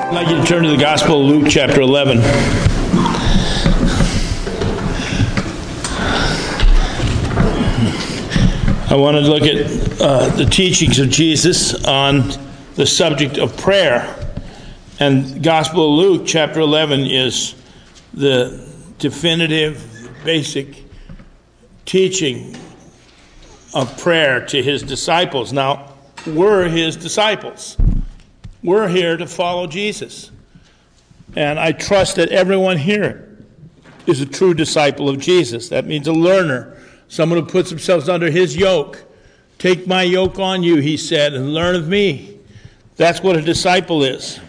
I'd like you to turn to the Gospel of Luke, chapter 11. I want to look at the teachings of Jesus on the subject of prayer. And Gospel of Luke, chapter 11, is the definitive, basic teaching of prayer to his disciples. Now, we're his disciples. We're here to follow Jesus. And I trust that everyone here is a true disciple of Jesus. That means a learner, someone who puts themselves under his yoke. Take my yoke on you, he said, and learn of me. That's what a disciple is.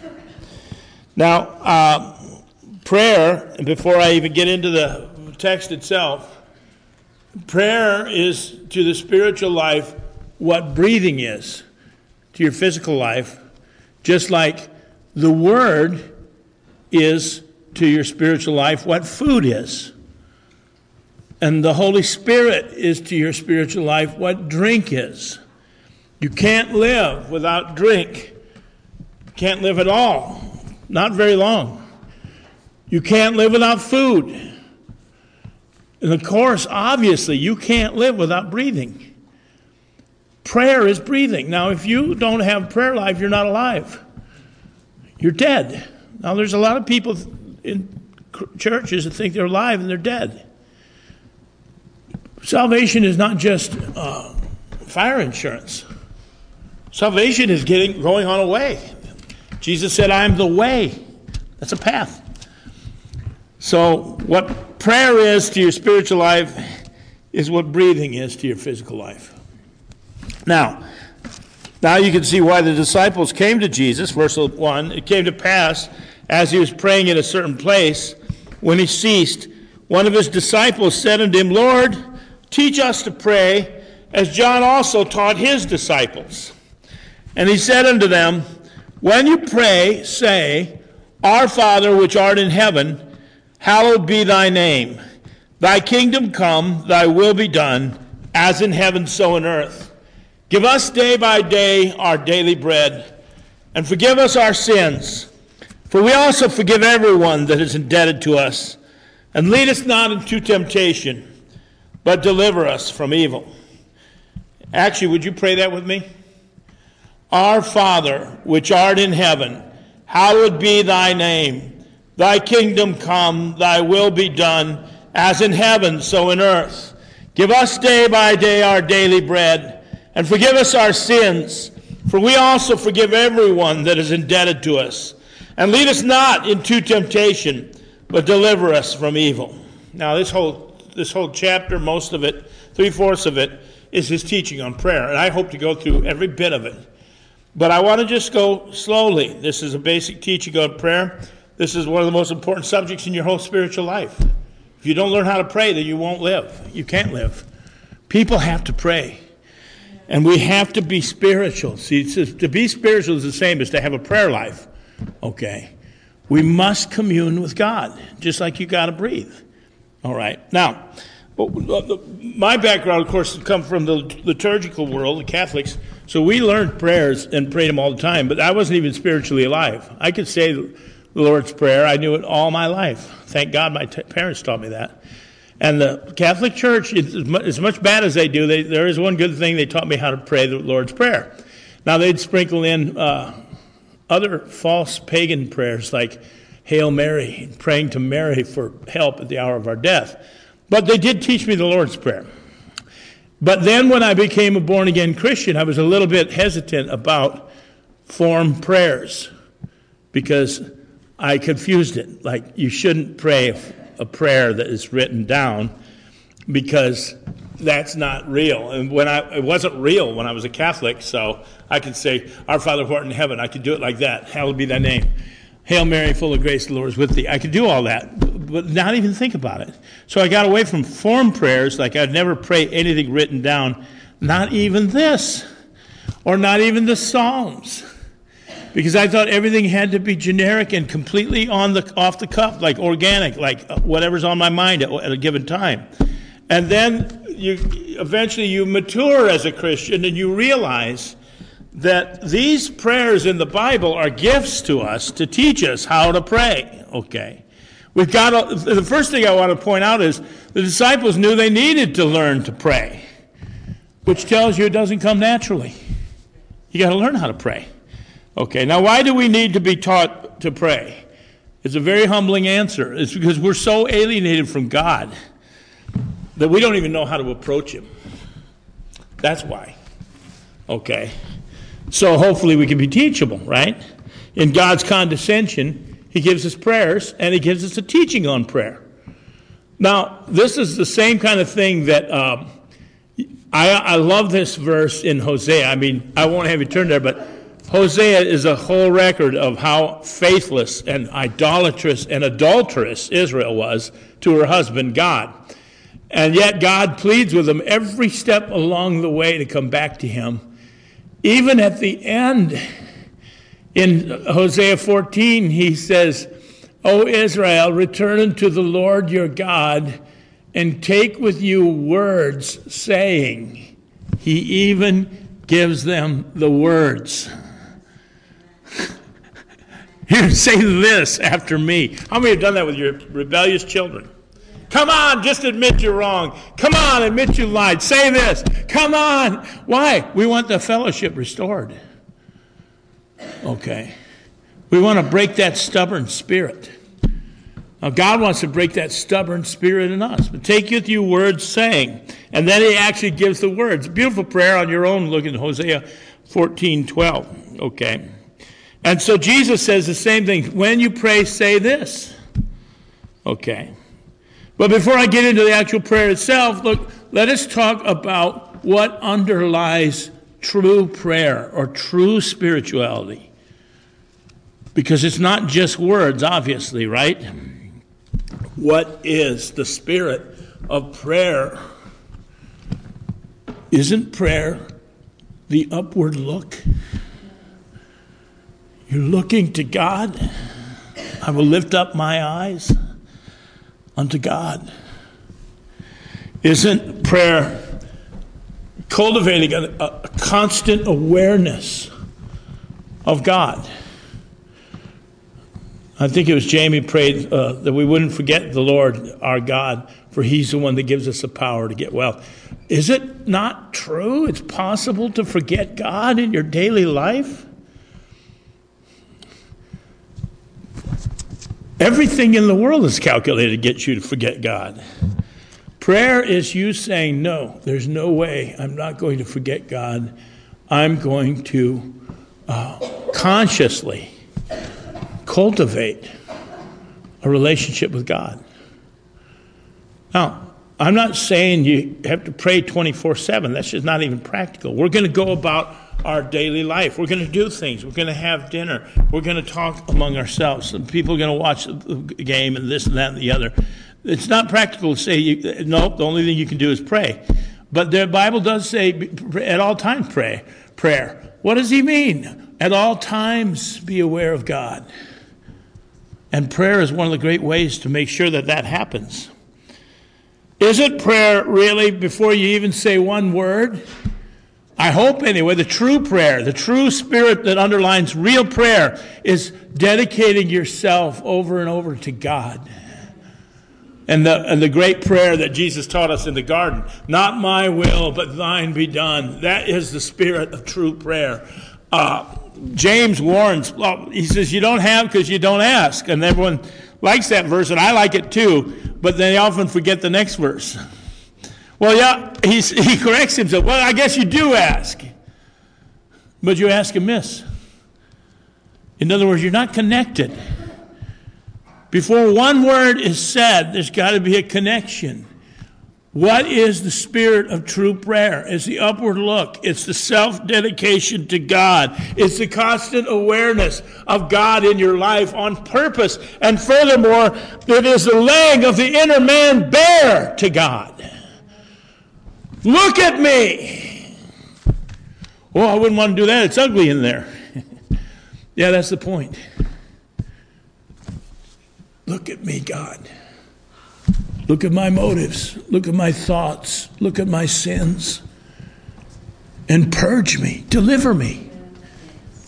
Now, prayer, before I even get into the text itself, prayer is to the spiritual life what breathing is to your physical life, just like the Word is to your spiritual life what food is. And the Holy Spirit is to your spiritual life what drink is. You can't live without drink. You can't live at all. Not very long. You can't live without food. And of course, obviously, you can't live without breathing. Prayer is breathing. Now, if you don't have prayer life, you're not alive. You're dead. Now, there's a lot of people in churches that think they're alive and they're dead. Salvation is not just fire insurance. Salvation is going on a way. Jesus said, I am the way. That's a path. So what prayer is to your spiritual life is what breathing is to your physical life. Now you can see why the disciples came to Jesus. Verse 1, it came to pass, as he was praying in a certain place, when he ceased, one of his disciples said unto him, Lord, teach us to pray, as John also taught his disciples. And he said unto them, when you pray, say, Our Father which art in heaven, hallowed be thy name. Thy kingdom come, thy will be done, as in heaven so in earth. Give us day by day our daily bread, and forgive us our sins, for we also forgive everyone that is indebted to us. And lead us not into temptation, but deliver us from evil. Actually, would you pray that with me? Our Father, which art in heaven, hallowed be thy name. Thy kingdom come, thy will be done, as in heaven, so in earth. Give us day by day our daily bread, and forgive us our sins, for we also forgive everyone that is indebted to us. And lead us not into temptation, but deliver us from evil. Now, this whole chapter, most of it, 3/4 of it, is his teaching on prayer. And I hope to go through every bit of it. But I want to just go slowly. This is a basic teaching on prayer. This is one of the most important subjects in your whole spiritual life. If you don't learn how to pray, then you won't live. You can't live. People have to pray. And we have to be spiritual. See, to be spiritual is the same as to have a prayer life. Okay? We must commune with God, just like you got to breathe. All right. Now, my background, of course, comes from the liturgical world, the Catholics. So we learned prayers and prayed them all the time, but I wasn't even spiritually alive. I could say the Lord's Prayer. I knew it all my life. Thank God my parents taught me that. And the Catholic Church, as much bad as they do, there is one good thing. They taught me how to pray the Lord's Prayer. Now, they'd sprinkle in other false pagan prayers like Hail Mary, praying to Mary for help at the hour of our death. But they did teach me the Lord's Prayer. But then when I became a born-again Christian, I was a little bit hesitant about form prayers because I confused it. Like, you shouldn't pray a prayer that is written down because that's not real. And it wasn't real when I was a Catholic, so I could say, Our Father who art in heaven. I could do it like that. Hallowed be thy name. Hail Mary, full of grace, the Lord is with thee. I could do all that, but not even think about it. So I got away from form prayers, like I'd never pray anything written down, not even this, or not even the Psalms, because I thought everything had to be generic and completely off the cuff, like organic, like whatever's on my mind at a given time. And then eventually you mature as a Christian and you realize that these prayers in the Bible are gifts to us to teach us how to pray. Okay. The first thing I want to point out is the disciples knew they needed to learn to pray, which tells you it doesn't come naturally. You got to learn how to pray. Okay, now why do we need to be taught to pray? It's a very humbling answer. It's because we're so alienated from God that we don't even know how to approach him. That's why. Okay. So hopefully we can be teachable, right? In God's condescension, he gives us prayers, and he gives us a teaching on prayer. Now, this is the same kind of thing that I love this verse in Hosea. I mean, I won't have you turn there, but Hosea is a whole record of how faithless and idolatrous and adulterous Israel was to her husband, God. And yet God pleads with them every step along the way to come back to him. Even at the end, in Hosea 14, he says, O Israel, return unto the Lord your God, and take with you words, saying, he even gives them the words. Here, say this after me. How many have done that with your rebellious children? Come on, just admit you're wrong. Come on, admit you lied. Say this. Come on. Why? We want the fellowship restored. Okay. We want to break that stubborn spirit. Now, God wants to break that stubborn spirit in us. But take with you words saying. And then he actually gives the words. Beautiful prayer on your own. Look at Hosea 14:12. Okay. And so Jesus says the same thing. When you pray, say this. Okay. But before I get into the actual prayer itself, look, let us talk about what underlies true prayer or true spirituality. Because it's not just words, obviously, right? What is the spirit of prayer? Isn't prayer the upward look? You're looking to God. I will lift up my eyes unto God. Isn't prayer cultivating a constant awareness of God? I think it was Jamie prayed that we wouldn't forget the Lord our God, for he's the one that gives us the power to get wealth. Is it not true? It's possible to forget God in your daily life? Everything in the world is calculated to get you to forget God. Prayer is you saying, no, there's no way. I'm not going to forget God. I'm going to consciously cultivate a relationship with God. Now, I'm not saying you have to pray 24/7. That's just not even practical. We're going to go about our daily life. We're going to do things. We're going to have dinner. We're going to talk among ourselves. Some people are going to watch the game and this and that and the other. It's not practical to say, no, the only thing you can do is pray. But the Bible does say, at all times pray. Prayer. What does he mean? At all times be aware of God. And prayer is one of the great ways to make sure that that happens. Isn't prayer really, before you even say one word? I hope anyway, the true prayer, the true spirit that underlines real prayer is dedicating yourself over and over to God. And the great prayer that Jesus taught us in the garden, not my will, but thine be done. That is the spirit of true prayer. James warns, he says, you don't have because you don't ask. And everyone likes that verse, and I like it too, but they often forget the next verse. Well, yeah, he corrects himself. Well, I guess you do ask, but you ask amiss. In other words, you're not connected. Before one word is said, there's got to be a connection. What is the spirit of true prayer? It's the upward look. It's the self-dedication to God. It's the constant awareness of God in your life on purpose. And furthermore, it is the laying of the inner man bare to God. Look at me. Oh, I wouldn't want to do that. It's ugly in there. Yeah, that's the point. Look at me, God. Look at my motives. Look at my thoughts. Look at my sins. And purge me. Deliver me.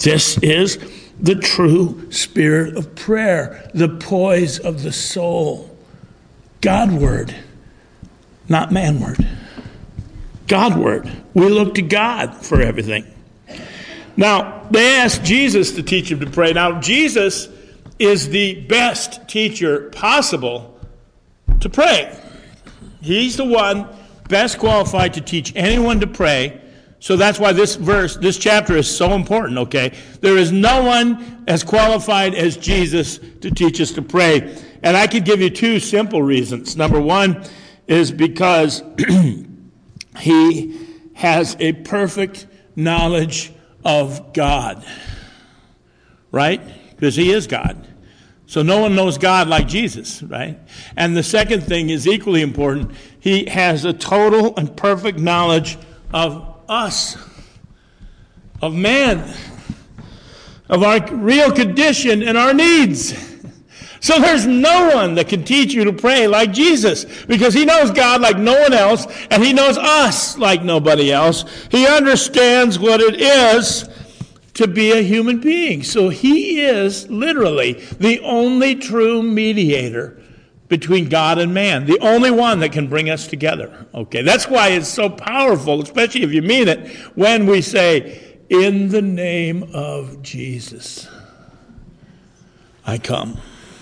This is the true spirit of prayer, the poise of the soul. Godward, not manward. Godward. We look to God for everything. Now, they asked Jesus to teach them to pray. Now, Jesus is the best teacher possible to pray. He's the one best qualified to teach anyone to pray. So that's why this chapter is so important, okay? There is no one as qualified as Jesus to teach us to pray. And I could give you two simple reasons. Number one is because he has a perfect knowledge of God, right? Because he is God. So no one knows God like Jesus, right? And the second thing is equally important. He has a total and perfect knowledge of us, of man, of our real condition and our needs. So there's no one that can teach you to pray like Jesus, because he knows God like no one else, and he knows us like nobody else. He understands what it is to be a human being. So he is literally the only true mediator between God and man, the only one that can bring us together. Okay, that's why it's so powerful, especially if you mean it, when we say, in the name of Jesus, I come.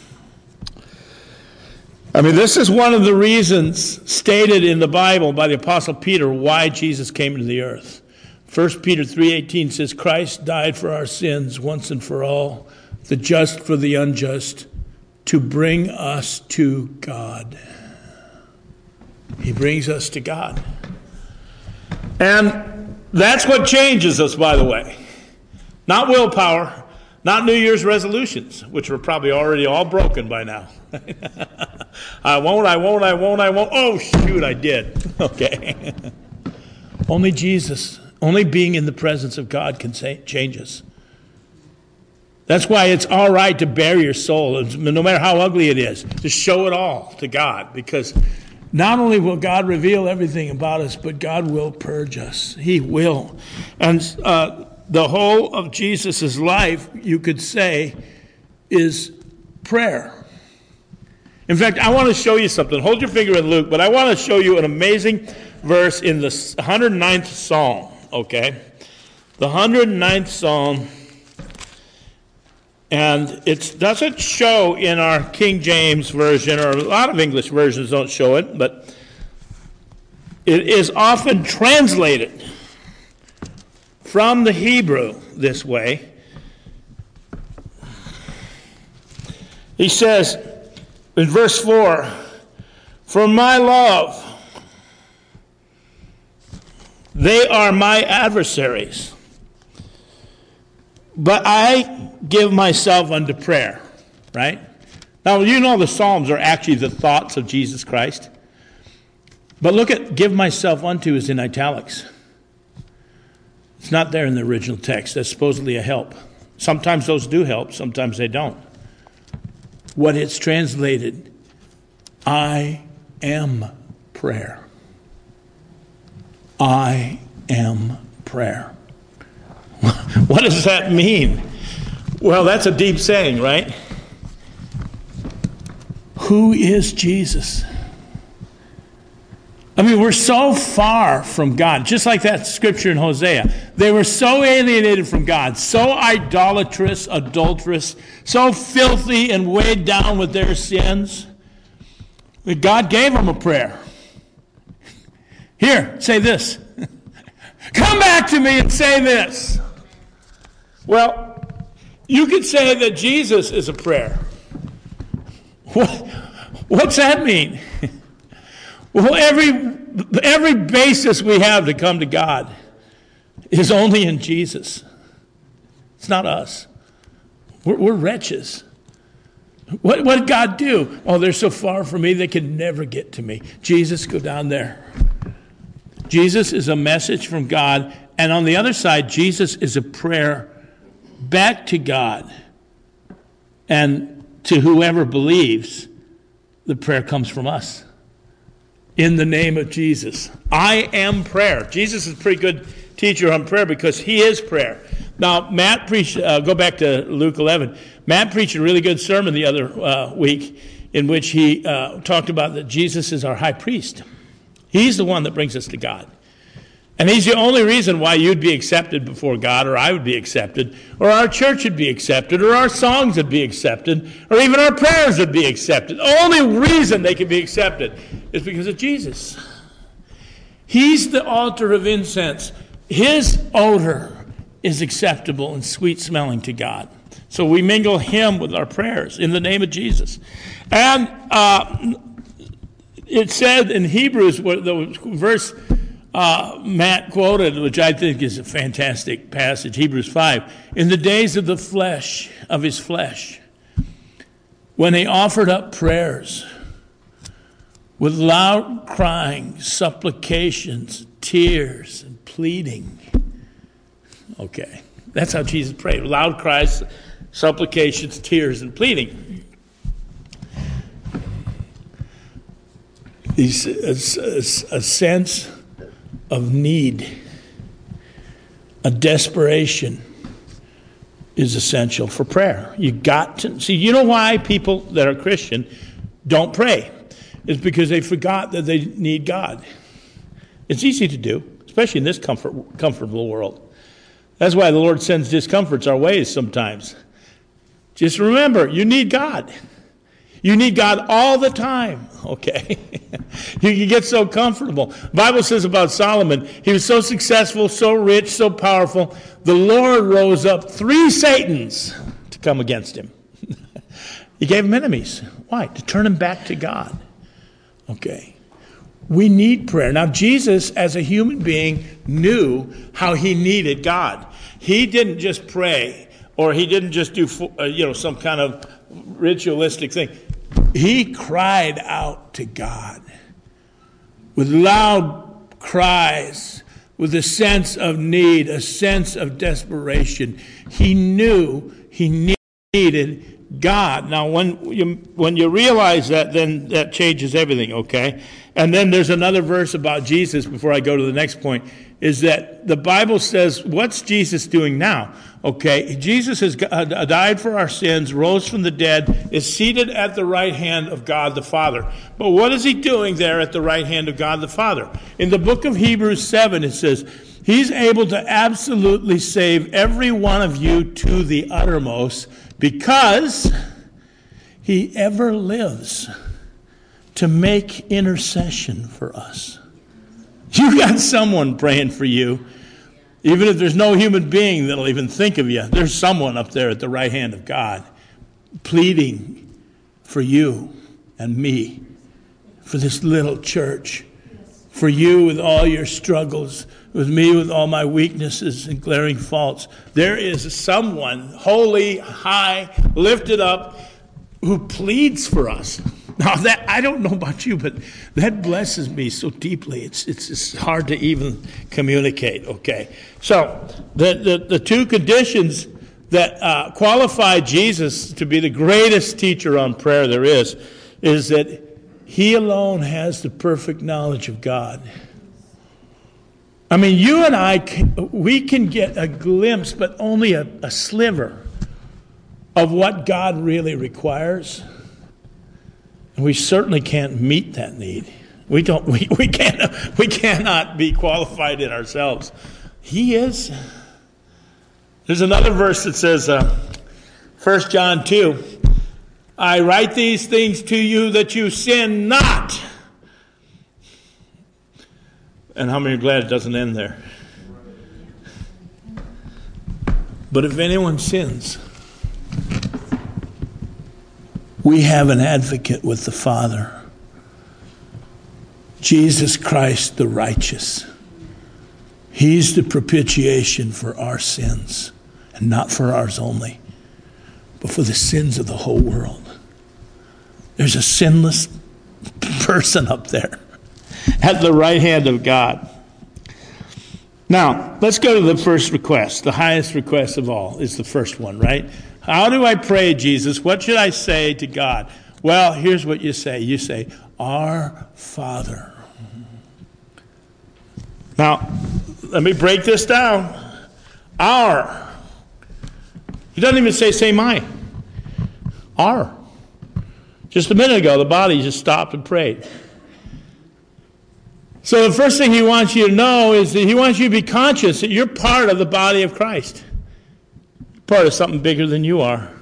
I mean, this is one of the reasons stated in the Bible by the Apostle Peter why Jesus came into the earth. 1 Peter 3:18 says, Christ died for our sins once and for all, the just for the unjust, to bring us to God. He brings us to God. And that's what changes us, by the way. Not willpower, not New Year's resolutions, which were probably already all broken by now. I won't. Oh, shoot, I did. Okay. Only Jesus, only being in the presence of God can change us. That's why it's all right to bare your soul, no matter how ugly it is, to show it all to God. Because not only will God reveal everything about us, but God will purge us. He will. And the whole of Jesus' life, you could say, is prayer. In fact, I want to show you something. Hold your finger in Luke, but I want to show you an amazing verse in the 109th Psalm, okay? The 109th Psalm, and it doesn't show in our King James Version, or a lot of English versions don't show it, but it is often translated from the Hebrew this way. He says, in verse 4, for my love, they are my adversaries, but I give myself unto prayer, right? Now, you know the Psalms are actually the thoughts of Jesus Christ. But look at give myself unto is in italics. It's not there in the original text. That's supposedly a help. Sometimes those do help, sometimes they don't. What it's translated, I am prayer. I am prayer. What does that mean? Well, that's a deep saying, right? Who is Jesus? I mean, we're so far from God, just like that scripture in Hosea. They were so alienated from God, so idolatrous, adulterous, so filthy and weighed down with their sins, that God gave them a prayer. Here, say this. Come back to me and say this. Well, you could say that Jesus is a prayer. What's that mean? Well, every basis we have to come to God is only in Jesus. It's not us. We're wretches. What did God do? Oh, they're so far from me, they can never get to me. Jesus, go down there. Jesus is a message from God, and on the other side, Jesus is a prayer back to God. And to whoever believes, the prayer comes from us. In the name of Jesus. I am prayer. Jesus is a pretty good teacher on prayer because he is prayer. Now, Matt preached, go back to Luke 11. Matt preached a really good sermon the other week in which he talked about that Jesus is our high priest. He's the one that brings us to God. And he's the only reason why you'd be accepted before God, or I would be accepted, or our church would be accepted, or our songs would be accepted, or even our prayers would be accepted. The only reason they can be accepted is because of Jesus. He's the altar of incense. His odor is acceptable and sweet-smelling to God. So we mingle him with our prayers in the name of Jesus. And it said in Hebrews, the verse Matt quoted, which I think is a fantastic passage, Hebrews 5, in the days of the flesh, of his flesh, when he offered up prayers with loud crying, supplications, tears, and pleading. Okay, that's how Jesus prayed. Loud cries, supplications, tears, and pleading. He's a sense of need, a desperation is essential for prayer. You got to see. You know why people that are Christian don't pray? It's because they forgot that they need God. It's easy to do, especially in this comfortable world. That's why the Lord sends discomforts our ways sometimes. Just remember, you need God. You need God all the time, okay? You get so comfortable. The Bible says about Solomon, he was so successful, so rich, so powerful, the Lord rose up 3 Satans to come against him. He gave him enemies. Why? To turn him back to God. Okay. We need prayer. Now, Jesus, as a human being, knew how he needed God. He didn't just pray, or he didn't just do some kind of ritualistic thing. He cried out to God with loud cries, with a sense of need, a sense of desperation. He knew he needed God. Now, when you realize that, then that changes everything, okay? And then there's another verse about Jesus before I go to the next point, is that the Bible says, what's Jesus doing now? Okay, Jesus has died for our sins, rose from the dead, is seated at the right hand of God the Father. But what is he doing there at the right hand of God the Father? In the book of Hebrews 7, it says, he's able to absolutely save every one of you to the uttermost because he ever lives to make intercession for us. You got someone praying for you. Even if there's no human being that'll even think of you, there's someone up there at the right hand of God pleading for you and me, for this little church, for you with all your struggles, with me with all my weaknesses and glaring faults. There is someone holy, high, lifted up, who pleads for us. Now, that I don't know about you, but that blesses me so deeply. It's hard to even communicate, okay? So, the 2 conditions that qualify Jesus to be the greatest teacher on prayer there is that he alone has the perfect knowledge of God. I mean, you and I, we can get a glimpse, but only a sliver of what God really requires. And we certainly can't meet that need. We cannot be qualified in ourselves. He is. There's another verse that says, 1 John 2, I write these things to you that you sin not. And how many are glad it doesn't end there? But if anyone sins, we have an advocate with the Father, Jesus Christ the righteous. He's the propitiation for our sins, and not for ours only, but for the sins of the whole world. There's a sinless person up there at the right hand of God. Now, let's go to the first request. The highest request of all is the first one, right? How do I pray, Jesus? What should I say to God? Well, here's what you say. You say, Our Father. Now, let me break this down. Our. He doesn't even say mine. Our. Just a minute ago, the body just stopped and prayed. So the first thing he wants you to know is that he wants you to be conscious that you're part of the body of Christ. Part of something bigger than you are.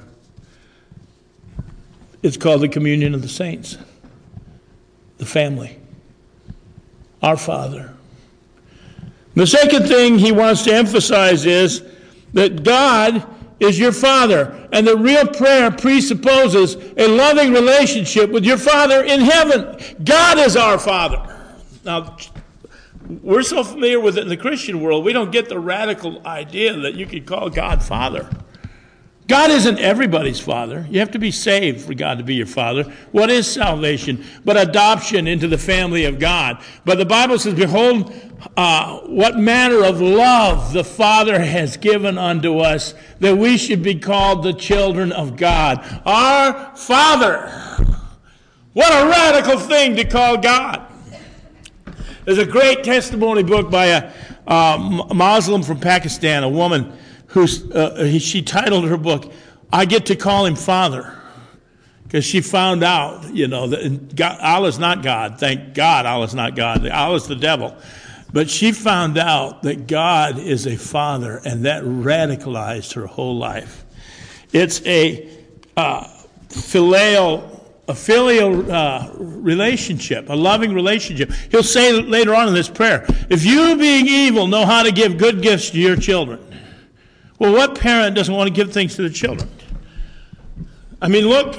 It's called the communion of the saints. The family. Our Father. The second thing he wants to emphasize is that God is your Father. And the real prayer presupposes a loving relationship with your Father in heaven. God is our Father. Now, we're so familiar with it in the Christian world, we don't get the radical idea that you could call God Father. God isn't everybody's father. You have to be saved for God to be your father. What is salvation? But adoption into the family of God. But the Bible says, behold, what manner of love the Father has given unto us, that we should be called the children of God. Our Father. What a radical thing to call God. There's a great testimony book by a Muslim from Pakistan, a woman she titled her book, I Get to Call Him Father. Because she found out, that Allah's not God. Thank God Allah's not God. Allah's the devil. But she found out that God is a father, and that radicalized her whole life. It's a filial relationship, a loving relationship. He'll say later on in this prayer, if you being evil know how to give good gifts to your children. Well, what parent doesn't want to give things to the children? I mean, look,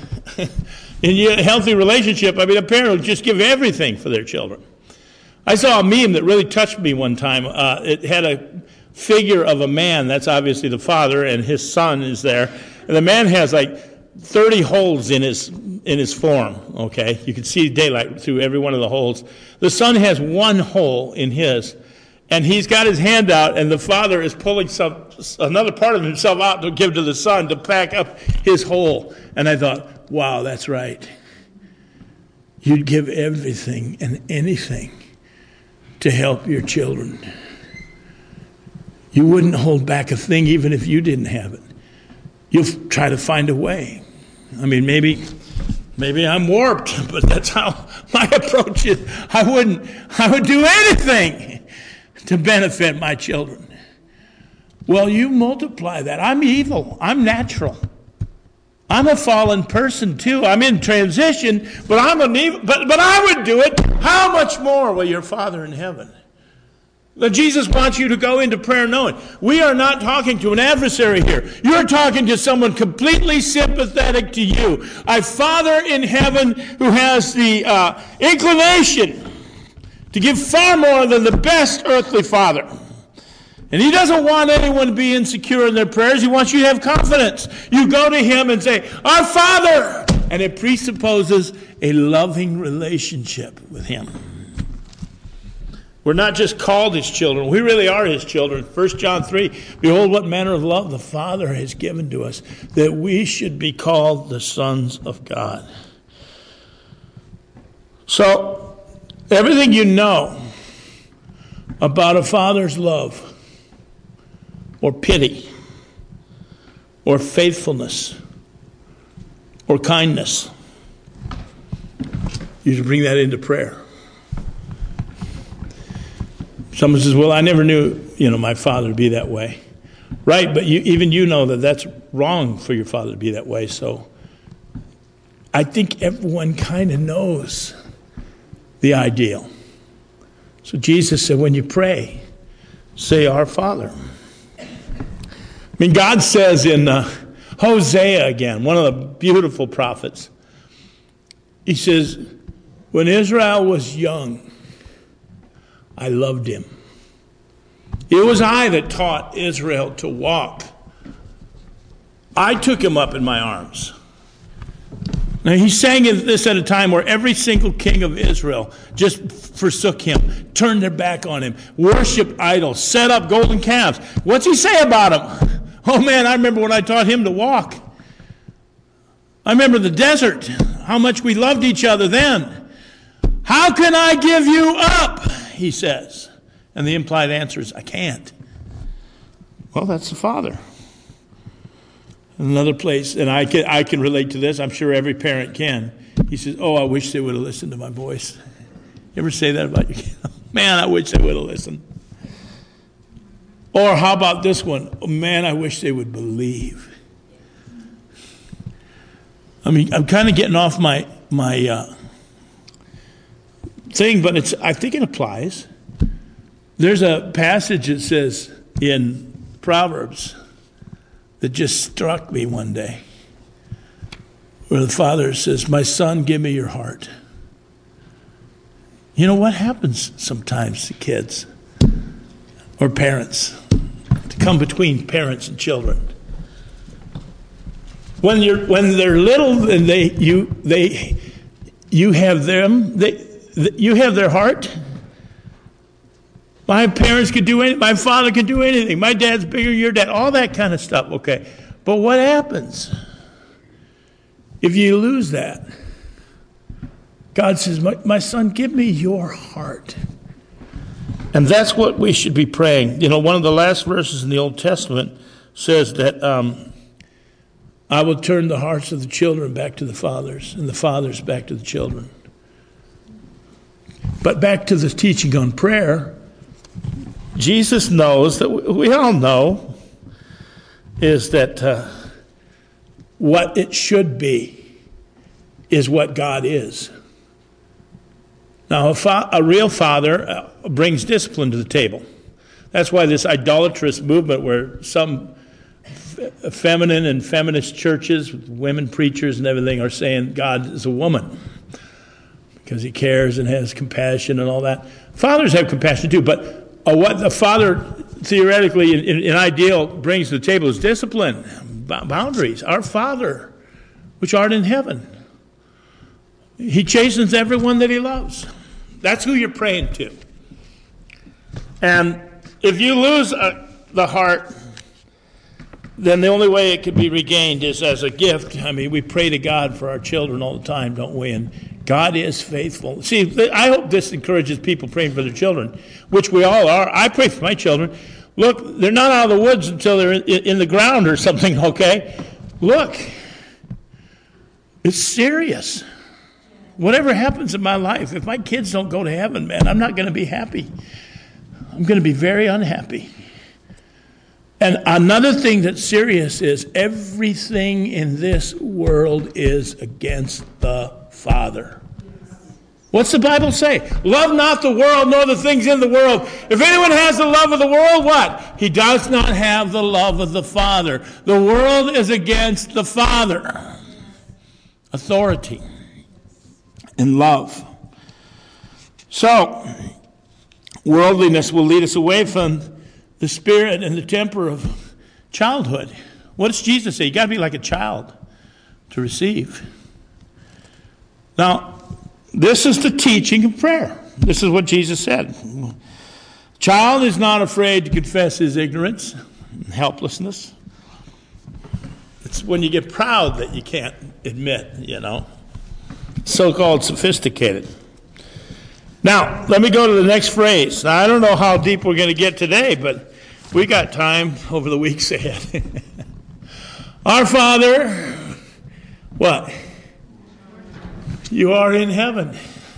in a healthy relationship, a parent will just give everything for their children. I saw a meme that really touched me one time. It had a figure of a man, that's obviously the father, and his son is there. And the man has like 30 holes in his form, okay? You can see daylight through every one of the holes. The son has one hole in his. And he's got his hand out, and the father is pulling another part of himself out to give to the son to pack up his hole. And I thought, wow, that's right. You'd give everything and anything to help your children. You wouldn't hold back a thing even if you didn't have it. You'll try to find a way. Maybe I'm warped, but that's how my approach is. I would do anything to benefit my children. Well, you multiply that. I'm evil. I'm natural. I'm a fallen person too. I'm in transition, but I'm an evil. But I would do it. How much more will your Father in heaven? Now, Jesus wants you to go into prayer knowing we are not talking to an adversary here. You're talking to someone completely sympathetic to you. A Father in heaven who has the inclination to give far more than the best earthly father. And he doesn't want anyone to be insecure in their prayers. He wants you to have confidence. You go to him and say, Our Father! And it presupposes a loving relationship with him. We're not just called his children. We really are his children. 1 John 3, behold what manner of love the Father has given to us, that we should be called the sons of God. So, everything you know about a father's love or pity or faithfulness or kindness, you should bring that into prayer. Someone says, well, I never knew, my father to be that way. Right, but even you know that that's wrong for your father to be that way. So I think everyone kind of knows the ideal. So Jesus said, when you pray, say, Our Father. God says in Hosea again, one of the beautiful prophets, he says, when Israel was young, I loved him. It was I that taught Israel to walk. I took him up in my arms. Now, he's saying this at a time where every single king of Israel just forsook him, turned their back on him, worshiped idols, set up golden calves. What's he say about him? Oh, man, I remember when I taught him to walk. I remember the desert, how much we loved each other then. How can I give you up? He says. And the implied answer is, I can't. Well, that's the Father. Another place, and I can relate to this. I'm sure every parent can. He says, "Oh, I wish they would have listened to my voice." You ever say that about your kid? Man, I wish they would have listened. Or how about this one? Oh, man, I wish they would believe. I mean, I'm kind of getting off my thing, but I think it applies. There's a passage that says in Proverbs that just struck me one day, where the father says, "My son, give me your heart." You know what happens sometimes to kids or parents, to come between parents and children? When they're little and you have their heart. My parents could do anything. My father could do anything. My dad's bigger than your dad. All that kind of stuff, okay. But what happens if you lose that? God says, my son, give me your heart. And that's what we should be praying. You know, one of the last verses in the Old Testament says that I will turn the hearts of the children back to the fathers and the fathers back to the children. But back to the teaching on prayer, Jesus knows that we all know is that what it should be is what God is. Now, a real father brings discipline to the table. That's why this idolatrous movement where some feminine and feminist churches, women preachers and everything, are saying God is a woman because he cares and has compassion and all that. Fathers have compassion too, but what the father theoretically in ideal brings to the table is discipline, boundaries. Our Father, which art in heaven, he chastens everyone that he loves. That's who you're praying to. And if you lose the heart, then the only way it can be regained is as a gift. I mean, we pray to God for our children all the time, don't we? And God is faithful. See, I hope this encourages people praying for their children, which we all are. I pray for my children. Look, they're not out of the woods until they're in the ground or something, okay? Look, it's serious. Whatever happens in my life, if my kids don't go to heaven, man, I'm not going to be happy. I'm going to be very unhappy. And another thing that's serious is everything in this world is against the Father. What's the Bible say? Love not the world, nor the things in the world. If anyone has the love of the world, what? He does not have the love of the Father. The world is against the Father. Authority and love. So, worldliness will lead us away from the spirit and the temper of childhood. What does Jesus say? You got to be like a child to receive. Now, this is the teaching of prayer. This is what Jesus said. Child is not afraid to confess his ignorance and helplessness. It's when you get proud that you can't admit, so-called sophisticated. Now, let me go to the next phrase. Now, I don't know how deep we're going to get today, but we got time over the weeks ahead. Our Father, what? You are in heaven.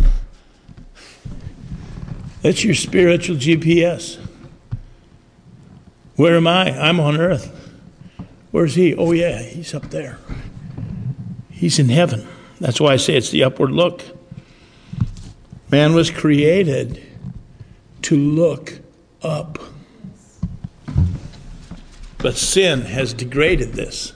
That's your spiritual GPS. Where am I? I'm on earth. Where's he? Oh, yeah, he's up there. He's in heaven. That's why I say it's the upward look. Man was created to look up. But sin has degraded this.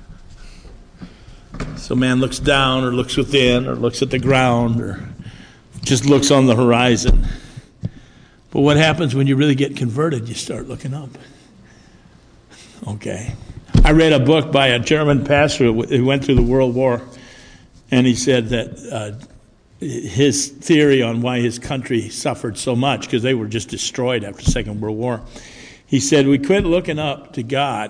So man looks down or looks within or looks at the ground or just looks on the horizon. But what happens when you really get converted? You start looking up. Okay. I read a book by a German pastor who went through the World War, and he said that his theory on why his country suffered so much, because they were just destroyed after the Second World War, he said, we quit looking up to God,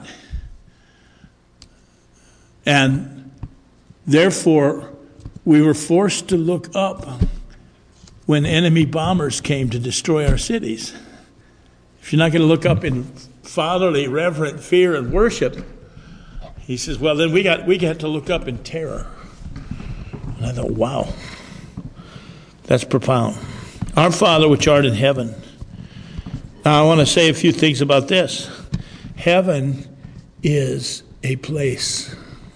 and therefore, we were forced to look up when enemy bombers came to destroy our cities. If you're not going to look up in fatherly, reverent fear and worship, He says, well, then we got to look up in terror. And I thought, wow, that's profound. Our Father which art in heaven. Now I want to say a few things about this. Heaven is a place.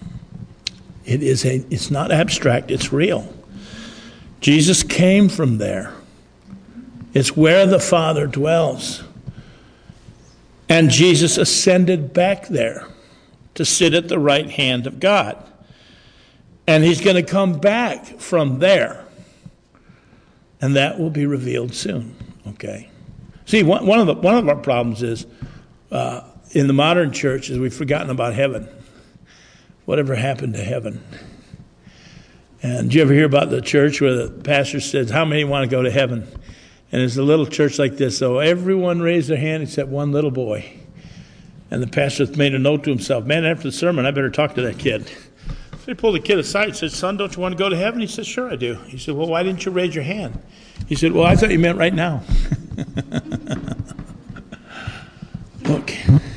It's not abstract, it's real. Jesus came from there. It's where the Father dwells. And Jesus ascended back there to sit at the right hand of God. And he's going to come back from there. And that will be revealed soon. Okay. See, one of our problems is in the modern church is we've forgotten about heaven. Whatever happened to heaven? And did you ever hear about the church where the pastor says, how many want to go to heaven? And it's a little church like this. So everyone raised their hand except one little boy. And the pastor made a note to himself, man, after the sermon, I better talk to that kid. So he pulled the kid aside and said, son, don't you want to go to heaven? He said, sure I do. He said, well, why didn't you raise your hand? He said, well, I thought you meant right now. Look,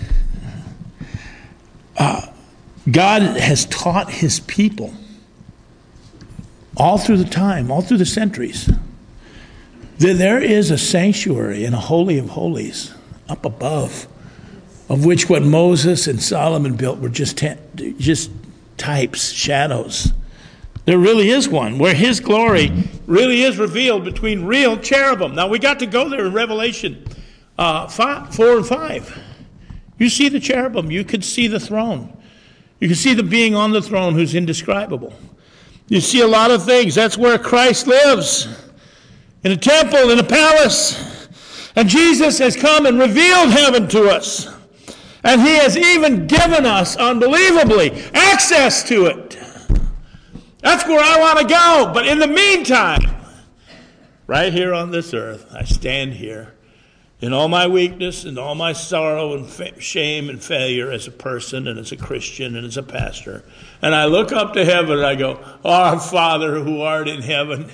God has taught his people all through the time, all through the centuries, that there is a sanctuary and a holy of holies up above, of which what Moses and Solomon built were just types, shadows. There really is one where his glory really is revealed between real cherubim. Now, we got to go there in Revelation 4 and 5. You see the cherubim. You could see the throne. You can see the being on the throne who's indescribable. You see a lot of things. That's where Christ lives. In a temple, in a palace. And Jesus has come and revealed heaven to us. And he has even given us, unbelievably, access to it. That's where I want to go. But in the meantime, right here on this earth, I stand here in all my weakness and all my sorrow and shame and failure as a person and as a Christian and as a pastor. And I look up to heaven and I go, our Father who art in heaven.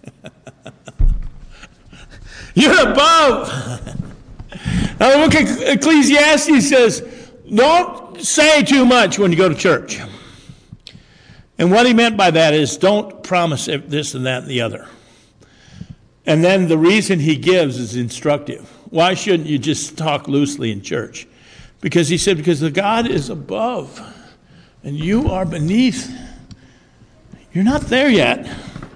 You're above. Now look at Ecclesiastes says, don't say too much when you go to church. And what he meant by that is don't promise this and that and the other. And then the reason he gives is instructive. Why shouldn't you just talk loosely in church? Because he said, because the God is above and you are beneath. You're not there yet.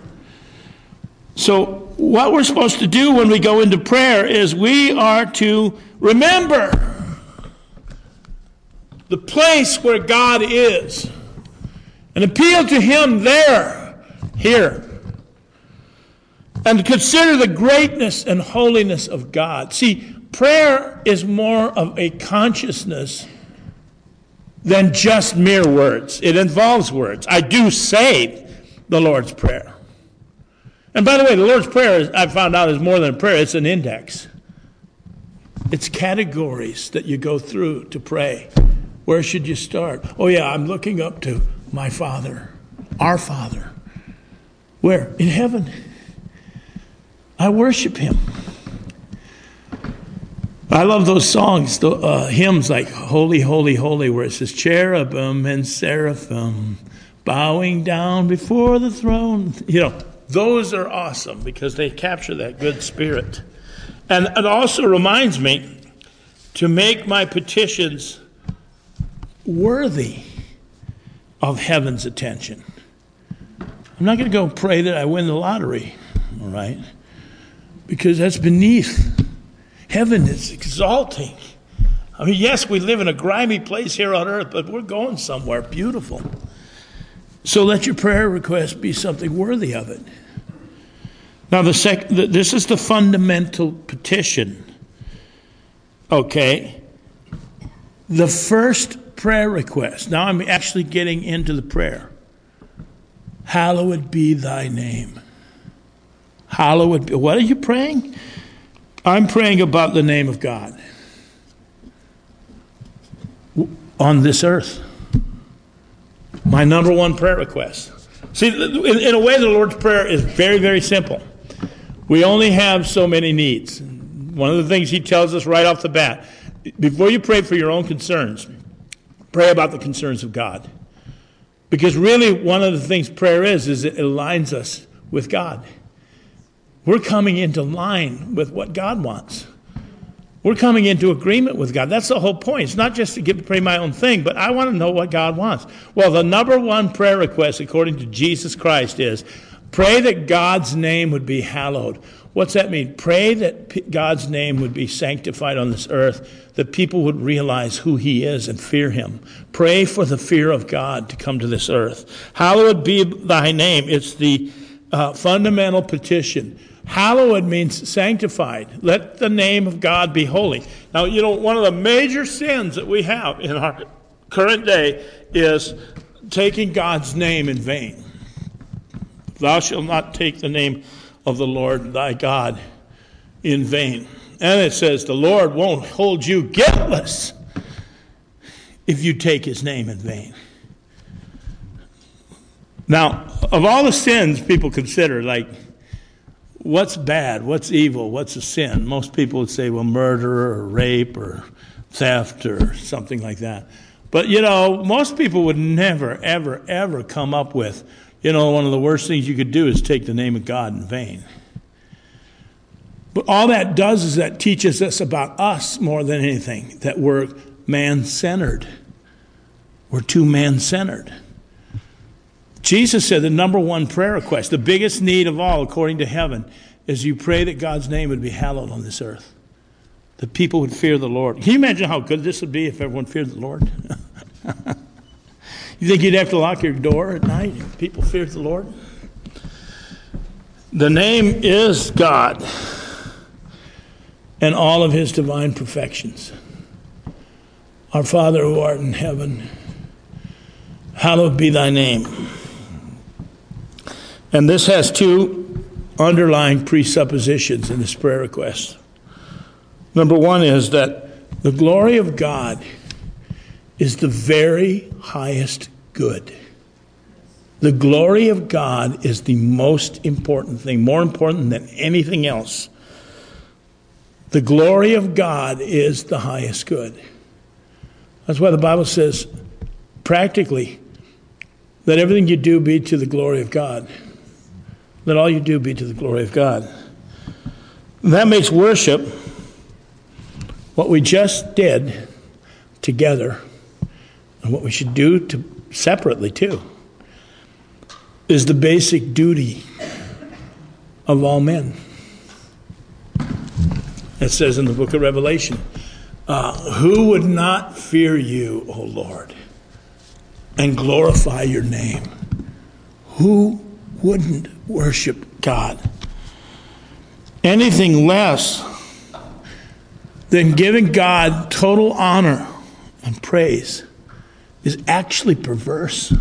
So what we're supposed to do when we go into prayer is we are to remember the place where God is and appeal to him here. And consider the greatness and holiness of God. See, prayer is more of a consciousness than just mere words. It involves words. I do say the Lord's Prayer. And by the way, the Lord's Prayer, I found out, is more than a prayer. It's an index. It's categories that you go through to pray. Where should you start? Oh yeah, I'm looking up to my Father, our Father. Where? In heaven. I worship him. I love those songs, the hymns like Holy, Holy, Holy, where it says cherubim and seraphim bowing down before the throne. You know, those are awesome because they capture that good spirit. And it also reminds me to make my petitions worthy of heaven's attention. I'm not going to go pray that I win the lottery, all right? Because that's beneath. Heaven is exalting. I mean, yes, we live in a grimy place here on earth, but we're going somewhere beautiful. So let your prayer request be something worthy of it. Now, this is the fundamental petition. Okay. The first prayer request. Now I'm actually getting into the prayer. Hallowed be thy name. Hallowed be. What are you praying? I'm praying about the name of God on this earth. My number one prayer request. See, in a way, the Lord's Prayer is very, very simple. We only have so many needs. One of the things he tells us right off the bat, before you pray for your own concerns, Pray about the concerns of God. Because really, one of the things prayer is it aligns us with God. We're coming into line with what God wants. We're coming into agreement with God. That's the whole point. It's not just to pray my own thing, but I want to know what God wants. Well, the number one prayer request, according to Jesus Christ, is pray that God's name would be hallowed. What's that mean? Pray that God's name would be sanctified on this earth, that people would realize who he is and fear him. Pray for the fear of God to come to this earth. Hallowed be thy name. It's the fundamental petition. Hallowed means sanctified. Let the name of God be holy. Now, one of the major sins that we have in our current day is taking God's name in vain. Thou shalt not take the name of the Lord thy God in vain. And it says the Lord won't hold you guiltless if you take his name in vain. Now, of all the sins people consider, like, what's bad, what's evil, what's a sin? Most people would say, well, murder or rape or theft or something like that. But, most people would never, ever, ever come up with, one of the worst things you could do is take the name of God in vain. But all that does is that teaches us about us more than anything, that we're man-centered. We're too man-centered. Jesus said the number one prayer request, the biggest need of all, according to heaven, is you pray that God's name would be hallowed on this earth, that people would fear the Lord. Can you imagine how good this would be if everyone feared the Lord? You think you'd have to lock your door at night if people feared the Lord? The name is God and all of his divine perfections. Our Father who art in heaven, hallowed be thy name. And this has two underlying presuppositions in this prayer request. Number one is that the glory of God is the very highest good. The glory of God is the most important thing, more important than anything else. The glory of God is the highest good. That's why the Bible says, practically, let everything you do be to the glory of God. Let all you do be to the glory of God. And that makes worship, what we just did together, and what we should do separately too, is the basic duty of all men. It says in the book of Revelation, who would not fear you, O Lord, and glorify your name? Who wouldn't worship God? Anything less than giving God total honor and praise is actually perverse.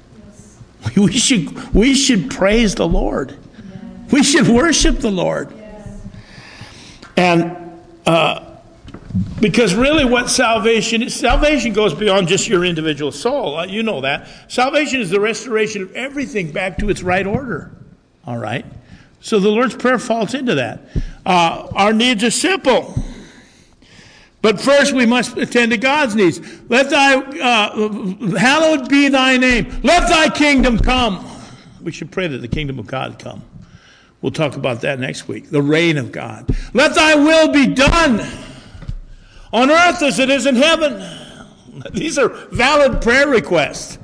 Yes. We should praise the Lord. Yes. We should worship the Lord. Yes. And because really what salvation goes beyond just your individual soul. You know that. Salvation is the restoration of everything back to its right order. All right? So the Lord's Prayer falls into that. Our needs are simple. But first we must attend to God's needs. Let hallowed be thy name. Let thy kingdom come. We should pray that the kingdom of God come. We'll talk about that next week. The reign of God. Let thy will be done on earth as it is in heaven. These are valid prayer requests.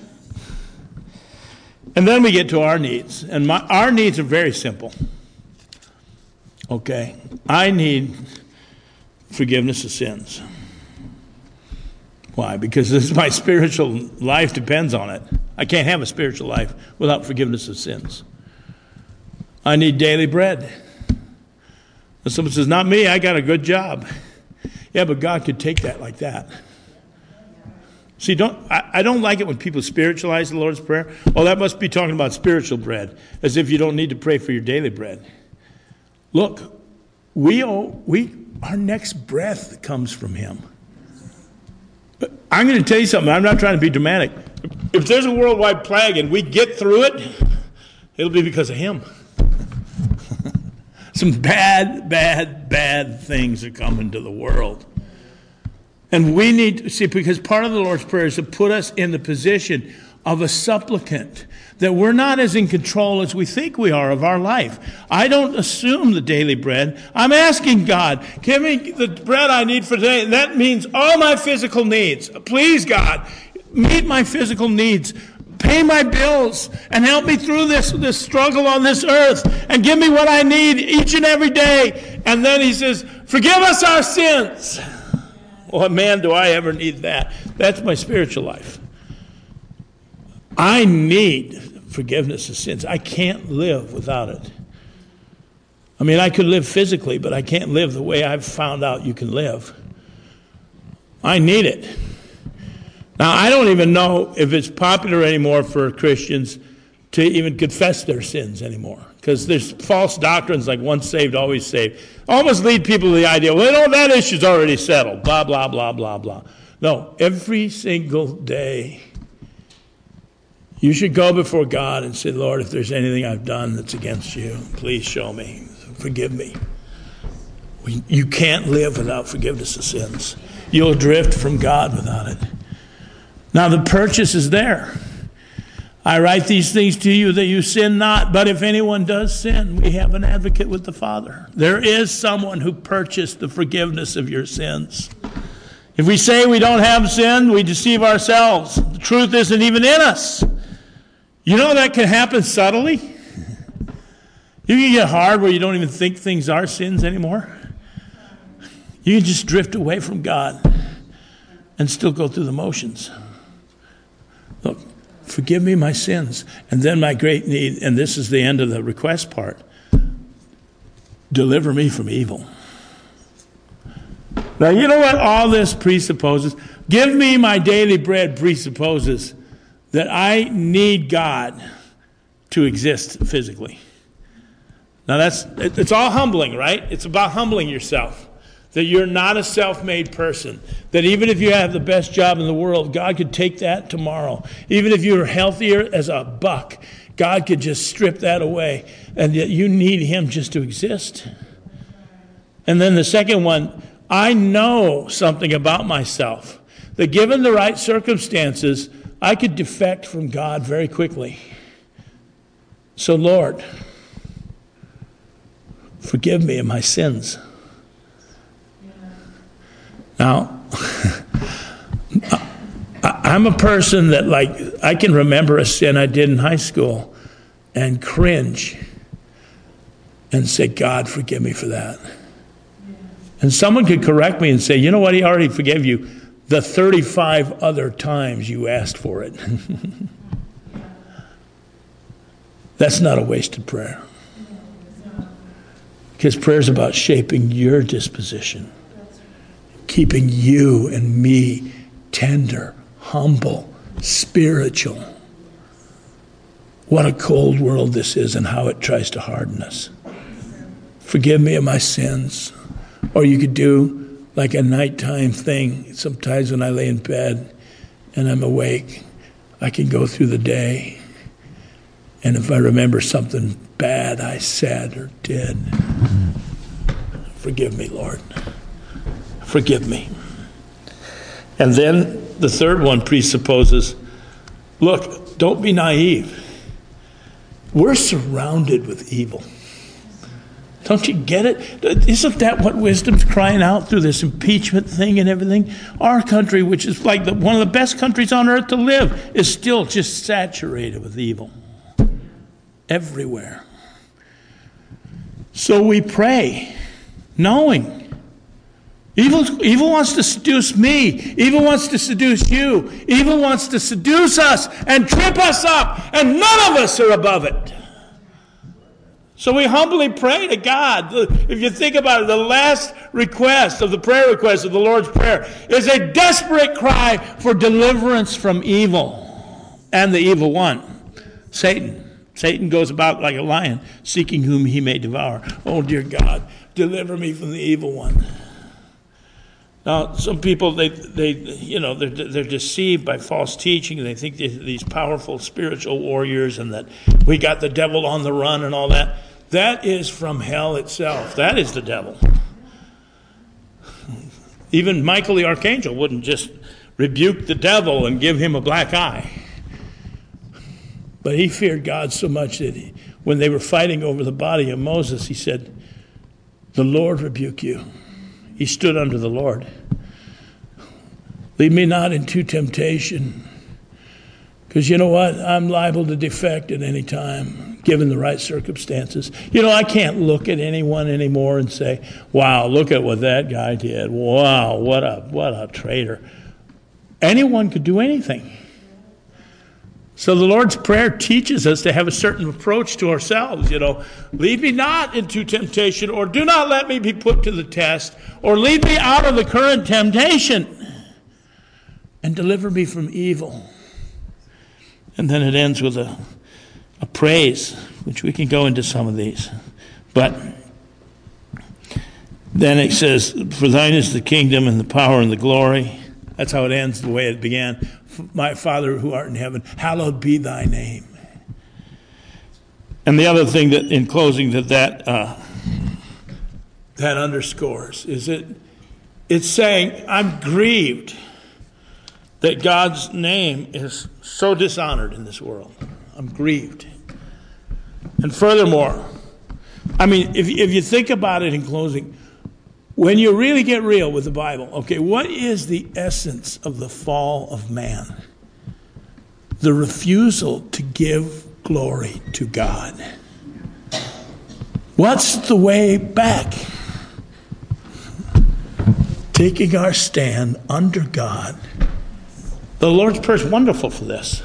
And then we get to our needs. And our needs are very simple. Okay? I need forgiveness of sins. Why? Because my spiritual life depends on it. I can't have a spiritual life without forgiveness of sins. I need daily bread. And someone says, not me, I got a good job. Yeah, but God could take that like that. See, I don't like it when people spiritualize the Lord's Prayer. Oh, that must be talking about spiritual bread, as if you don't need to pray for your daily bread. Look, our next breath comes from him. But I'm going to tell you something. I'm not trying to be dramatic. If there's a worldwide plague and we get through it, it'll be because of him. Some bad things are coming to the world. And we need to see, because part of the Lord's Prayer is to put us in the position of a supplicant, that we're not as in control as we think we are of our life. I don't assume the daily bread. I'm asking God, give me the bread I need for today. And that means all my physical needs. Please, God, meet my physical needs. Pay my bills and help me through this struggle on this earth, and give me what I need each and every day. And then he says, forgive us our sins. Well, man, do I ever need that. That's my spiritual life. I need forgiveness of sins. I can't live without it. I mean, I could live physically, but I can't live the way I've found out you can live. I need it. Now, I don't even know if it's popular anymore for Christians to even confess their sins anymore, because there's false doctrines like once saved, always saved. Almost lead people to the idea, well, that issue's already settled, blah, blah, blah, blah, blah. No, every single day, you should go before God and say, Lord, if there's anything I've done that's against you, please show me. Forgive me. You can't live without forgiveness of sins. You'll drift from God without it. Now the purchase is there. I write these things to you that you sin not, but if anyone does sin, we have an advocate with the Father. There is someone who purchased the forgiveness of your sins. If we say we don't have sin, we deceive ourselves. The truth isn't even in us. You know that can happen subtly. You can get hard where you don't even think things are sins anymore. You can just drift away from God and still go through the motions. Look, forgive me my sins. And then my great need, and this is the end of the request part, deliver me from evil. Now, you know what all this presupposes? Give me my daily bread presupposes that I need God to exist physically. Now, it's all humbling, right? It's about humbling yourself. That you're not a self-made person. That even if you have the best job in the world, God could take that tomorrow. Even if you're healthier as a buck, God could just strip that away. And that you need him just to exist. And then the second one, I know something about myself. That given the right circumstances, I could defect from God very quickly. So Lord, forgive me of my sins. Now, I'm a person that, like, I can remember a sin I did in high school and cringe and say, God, forgive me for that. And someone could correct me and say, you know what, he already forgave you the 35 other times you asked for it. That's not a wasted prayer. Because prayer is about shaping your disposition. Keeping you and me tender, humble, spiritual. What a cold world this is and how it tries to harden us. Forgive me of my sins. Or you could do like a nighttime thing. Sometimes when I lay in bed and I'm awake, I can go through the day. And if I remember something bad I said or did, forgive me, Lord. Forgive me. And then the third one presupposes, look, don't be naive. We're surrounded with evil. Don't you get it? Isn't that what wisdom's crying out through this impeachment thing and everything? Our country, which is like one of the best countries on earth to live, is still just saturated with evil. Everywhere. So we pray, knowing evil wants to seduce me. Evil wants to seduce you. Evil wants to seduce us and trip us up, and none of us are above it. So we humbly pray to God. If you think about it, the last request of the prayer request of the Lord's Prayer is a desperate cry for deliverance from evil and the evil one, Satan. Satan goes about like a lion, seeking whom he may devour. Oh, dear God, deliver me from the evil one. Now, some people, they're deceived by false teaching. They think these powerful spiritual warriors and that we got the devil on the run and all that. That is from hell itself. That is the devil. Even Michael the archangel wouldn't just rebuke the devil and give him a black eye. But he feared God so much that when they were fighting over the body of Moses, he said, "The Lord rebuke you." He stood under the Lord. Lead me not into temptation. Because you know what? I'm liable to defect at any time, given the right circumstances. I can't look at anyone anymore and say, "Wow, look at what that guy did. Wow, what a traitor." Anyone could do anything. So the Lord's Prayer teaches us to have a certain approach to ourselves. Lead me not into temptation, or do not let me be put to the test, or lead me out of the current temptation, and deliver me from evil. And then it ends with a praise, which we can go into some of these. But then it says, "For thine is the kingdom and the power and the glory." That's how it ends, the way it began. "My Father who art in heaven, hallowed be thy name." And the other thing that, in closing, that underscores is it's saying, I'm grieved that God's name is so dishonored in this world. I'm grieved. And furthermore, if you think about it in closing, when you really get real with the Bible, okay, what is the essence of the fall of man? The refusal to give glory to God. What's the way back? Taking our stand under God. The Lord's Prayer is wonderful for this.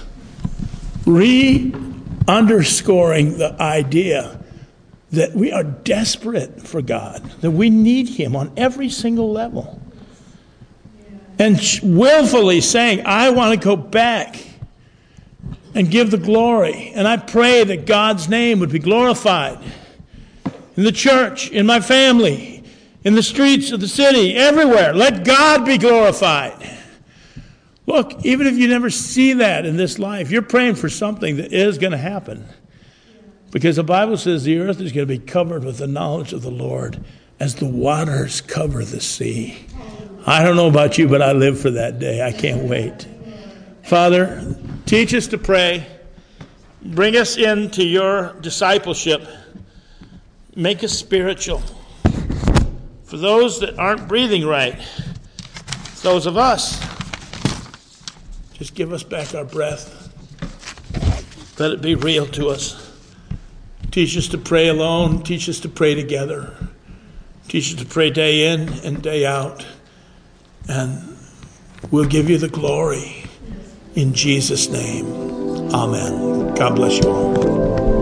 Underscoring the idea that we are desperate for God, that we need him on every single level. And willfully saying, I want to go back and give the glory. And I pray that God's name would be glorified in the church, in my family, in the streets of the city, everywhere. Let God be glorified. Look, even if you never see that in this life, you're praying for something that is going to happen. Because the Bible says the earth is going to be covered with the knowledge of the Lord as the waters cover the sea. I don't know about you, but I live for that day. I can't wait. Father, teach us to pray. Bring us into your discipleship. Make us spiritual. For those that aren't breathing right, those of us, just give us back our breath. Let it be real to us. Teach us to pray alone. Teach us to pray together. Teach us to pray day in and day out. And we'll give you the glory in Jesus' name. Amen. God bless you all.